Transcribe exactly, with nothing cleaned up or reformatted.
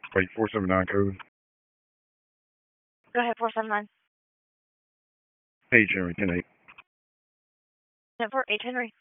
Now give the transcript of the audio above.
Wait, four seven nine code. Go ahead, four seven nine. Page Henry, ten eight. ten four, eight Henry.